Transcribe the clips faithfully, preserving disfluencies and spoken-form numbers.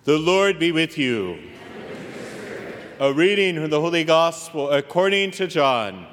The Lord be with you. A reading from the Holy Gospel according to John.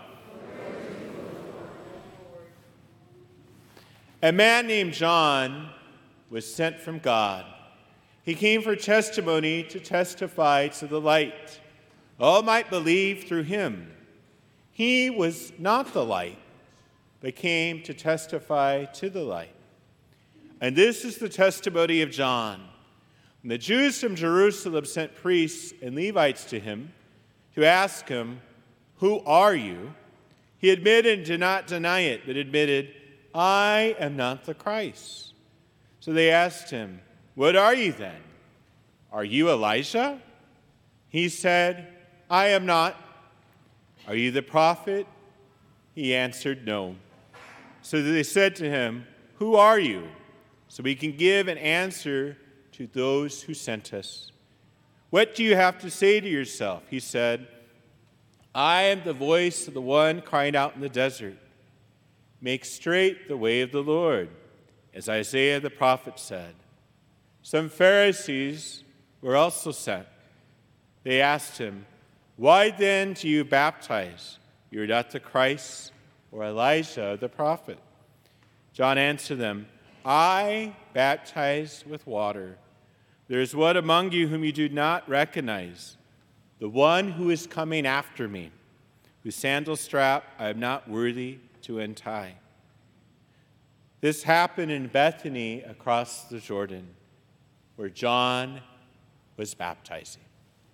A man named John was sent from God. He came for testimony to testify to the light. All might believe through him. He was not the light, but came to testify to the light. And this is the testimony of John. When the Jews from Jerusalem sent priests and Levites to him to ask him, "Who are you?" he admitted and did not deny it, but admitted, "I am not the Christ." So they asked him, "What are you then? Are you Elijah?" He said, "I am not." "Are you the prophet?" He answered, "No." So they said to him, "Who are you? So we can give an answer to those who sent us." "What do you have to say to yourself?" He said, "I am the voice of the one crying out in the desert. Make straight the way of the Lord, as Isaiah the prophet said." Some Pharisees were also sent. They asked him, "Why then do you baptize? You are not the Christ or Elijah the prophet." John answered them, "I baptize with water. There is one among you whom you do not recognize, the one who is coming after me, whose sandal strap I am not worthy to untie." This happened in Bethany across the Jordan, where John was baptizing.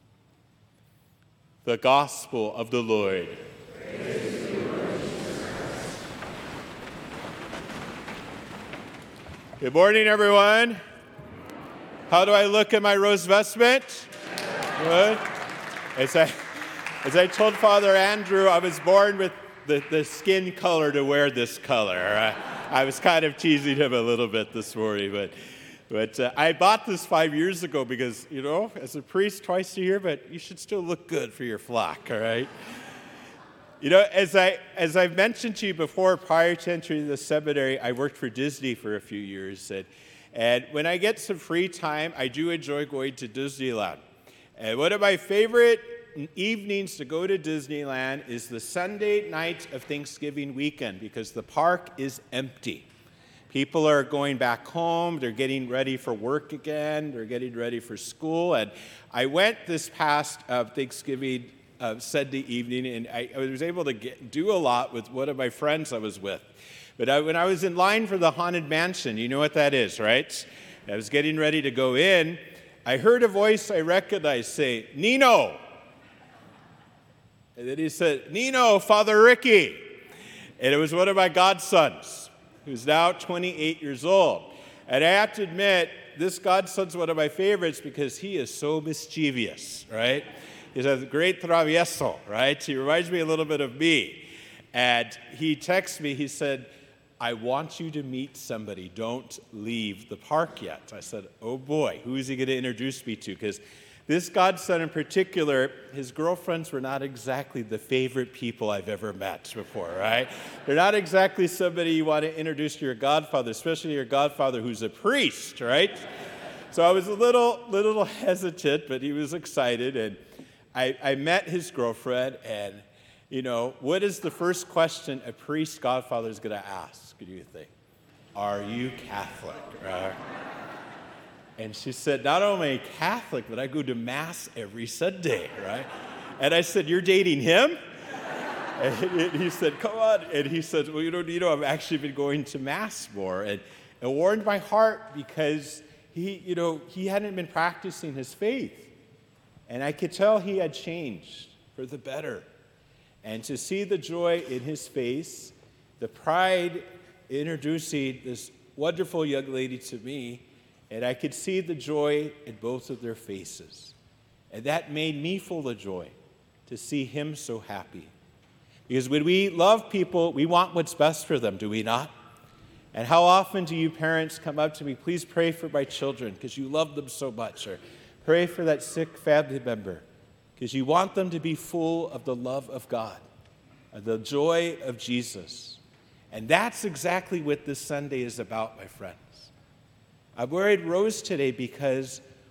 The Gospel of the Lord. Praise to you, Lord. Good morning, everyone. How do I look in my rose vestment? Good. As I, as I told Father Andrew, I was born with the, the skin color to wear this color. I, I was kind of teasing him a little bit this morning, but but uh, I bought this five years ago because, you know, as a priest twice a year, but you should still look good for your flock, all right? You know, as, I, as I've mentioned to you before, prior to entering the seminary, I worked for Disney for a few years, and And when I get some free time, I do enjoy going to Disneyland. And one of my favorite evenings to go to Disneyland is the Sunday night of Thanksgiving weekend because the park is empty. People are going back home. They're getting ready for work again. They're getting ready for school. And I went this past uh, Thanksgiving uh, Sunday evening, and I, I was able to get, do a lot with one of my friends I was with. But I, when I was in line for the Haunted Mansion, you know what that is, right? I was getting ready to go in. I heard a voice I recognized say, "Nino." And then he said, "Nino, Father Ricky." And it was one of my godsons, who's now twenty-eight years old. And I have to admit, this godson's one of my favorites because he is so mischievous, right? He's a great travieso, right? He reminds me a little bit of me. And he texted me, he said, "I want you to meet somebody. Don't leave the park yet." I said, "Oh boy, who is he going to introduce me to?" Because this godson in particular, his girlfriends were not exactly the favorite people I've ever met before, right? They're not exactly somebody you want to introduce to your godfather, especially your godfather who's a priest, right? So I was a little, little hesitant, but he was excited, and I, I met his girlfriend, and you know, what is the first question a priest godfather is going to ask, do you think? "Are you Catholic?" Right? And she said, "Not only Catholic, but I go to Mass every Sunday," right? And I said, "You're dating him?" And he said, "Come on." And he said, "Well, you know, you know, I've actually been going to Mass more." And it warmed my heart because he, you know, he hadn't been practicing his faith. And I could tell he had changed for the better. And to see the joy in his face, the pride introducing this wonderful young lady to me, and I could see the joy in both of their faces. And that made me full of joy to see him so happy. Because when we love people, we want what's best for them, do we not? And how often do you parents come up to me, "Please pray for my children because you love them so much," or "Pray for that sick family member," because you want them to be full of the love of God, of the joy of Jesus. And that's exactly what this Sunday is about, my friends. I'm wearing rose today because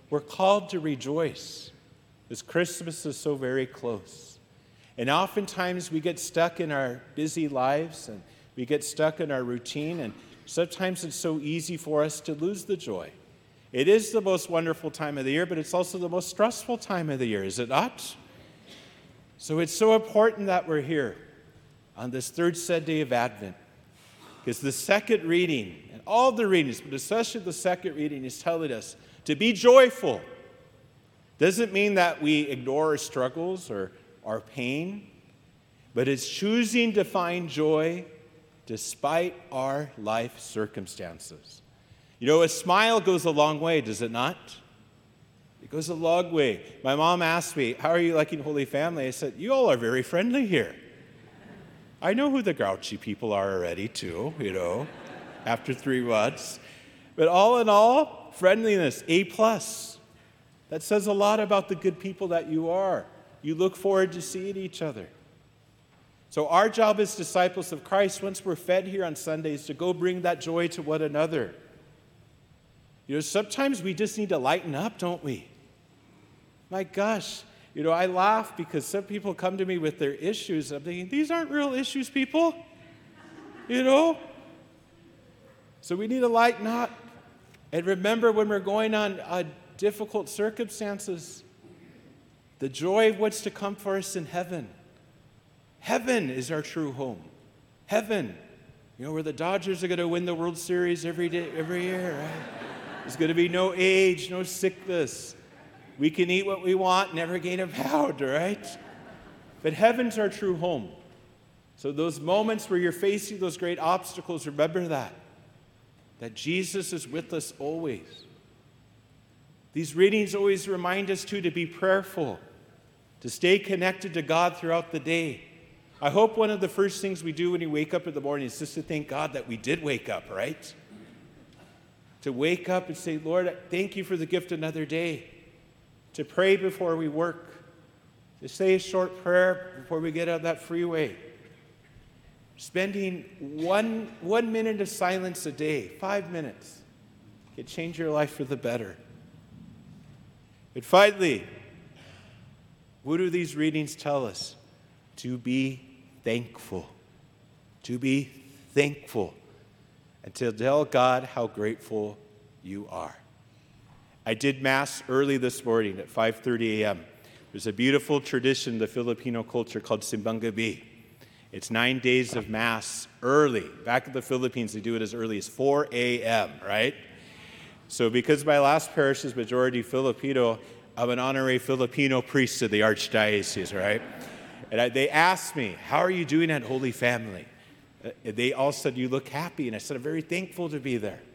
We're called to rejoice because Christmas is so very close. And oftentimes we get stuck in our busy lives and we get stuck in our routine, and sometimes it's so easy for us to lose the joy. It is the most wonderful time of the year, but it's also the most stressful time of the year, is it not? So it's so important that we're here on this third Sunday of Advent, because the second reading, and all the readings, but especially the second reading, is telling us to be joyful. Doesn't mean that we ignore our struggles or our pain, but it's choosing to find joy despite our life circumstances. You know, a smile goes a long way, does it not? It goes a long way. My mom asked me, how are you liking Holy Family? I said, you all are very friendly here. I know who the grouchy people are already, too, you know, after three months. But all in all, friendliness, A plus. That says a lot about the good people that you are. You look forward to seeing each other. So our job as disciples of Christ, once we're fed here on Sundays, to go bring that joy to one another. You know, sometimes we just need to lighten up, don't we? My gosh, you know, I laugh because some people come to me with their issues. I'm thinking, these aren't real issues, people. You know? So we need to lighten up. And remember, when we're going on uh, difficult circumstances, the joy of what's to come for us in heaven. Heaven is our true home. Heaven, you know, where the Dodgers are going to win the World Series every day, every year, right? There's going to be no age, no sickness. We can eat what we want, never gain a pound, right? But heaven's our true home. So those moments where you're facing those great obstacles, remember that. That Jesus is with us always. These readings always remind us, too, to be prayerful, to stay connected to God throughout the day. I hope one of the first things we do when you wake up in the morning is just to thank God that we did wake up, right? To wake up and say, Lord, thank you for the gift of another day. To pray before we work. To say a short prayer before we get out of that freeway. Spending one, one minute of silence a day, five minutes, can change your life for the better. But finally, what do these readings tell us? To be thankful. To be thankful. And to tell God how grateful you are. I did Mass early this morning at five thirty a.m. There's a beautiful tradition in the Filipino culture called Simbang Gabi. It's nine days of Mass early. Back in the Philippines, they do it as early as four a.m., right? So because my last parish is majority Filipino, I'm an honorary Filipino priest of the Archdiocese, right? And I, they asked me, how are you doing at Holy Family? Uh, they all said, you look happy. And I said, I'm very thankful to be there.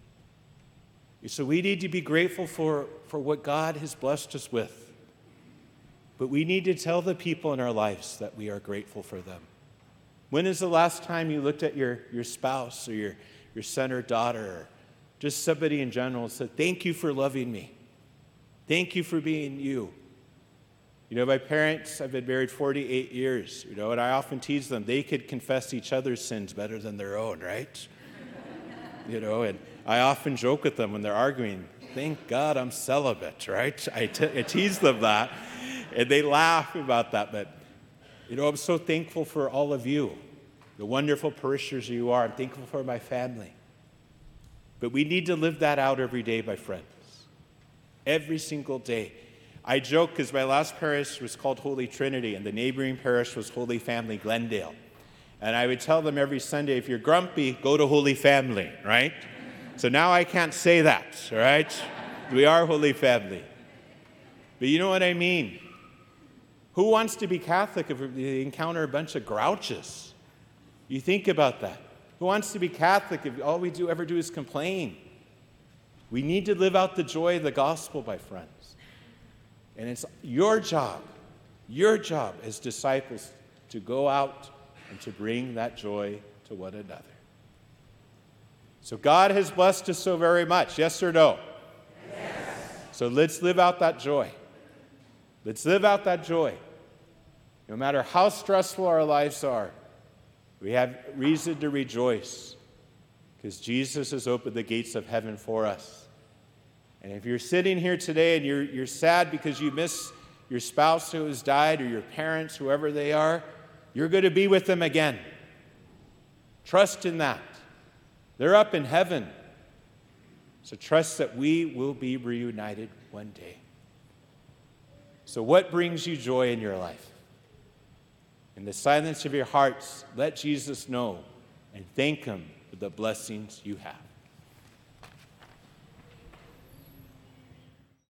So we need to be grateful for, for what God has blessed us with. But we need to tell the people in our lives that we are grateful for them. When is the last time you looked at your, your spouse or your, your son or daughter or just somebody in general and said, thank you for loving me. Thank you for being you. You know, my parents, I've been married forty-eight years, you know, and I often tease them, they could confess each other's sins better than their own, right? You know, and I often joke with them when they're arguing, thank God I'm celibate, right? I, te- I tease them that, and they laugh about that, but, you know, I'm so thankful for all of you, the wonderful parishioners you are. I'm thankful for my family. But we need to live that out every day, my friends. Every single day. I joke because my last parish was called Holy Trinity, and the neighboring parish was Holy Family Glendale. And I would tell them every Sunday, if you're grumpy, go to Holy Family, right? So now I can't say that, all right? We are Holy Family. But you know what I mean? Who wants to be Catholic if they encounter a bunch of grouches? You think about that. Who wants to be Catholic if all we do ever do is complain? We need to live out the joy of the gospel, my friends. And it's your job, your job as disciples to go out and to bring that joy to one another. So God has blessed us so very much, yes or no? Yes. So let's live out that joy. Let's live out that joy. No matter how stressful our lives are, we have reason to rejoice because Jesus has opened the gates of heaven for us. And if you're sitting here today and you're, you're sad because you miss your spouse who has died or your parents, whoever they are, you're going to be with them again. Trust in that. They're up in heaven. So trust that we will be reunited one day. So what brings you joy in your life? In the silence of your hearts, let Jesus know and thank him for the blessings you have.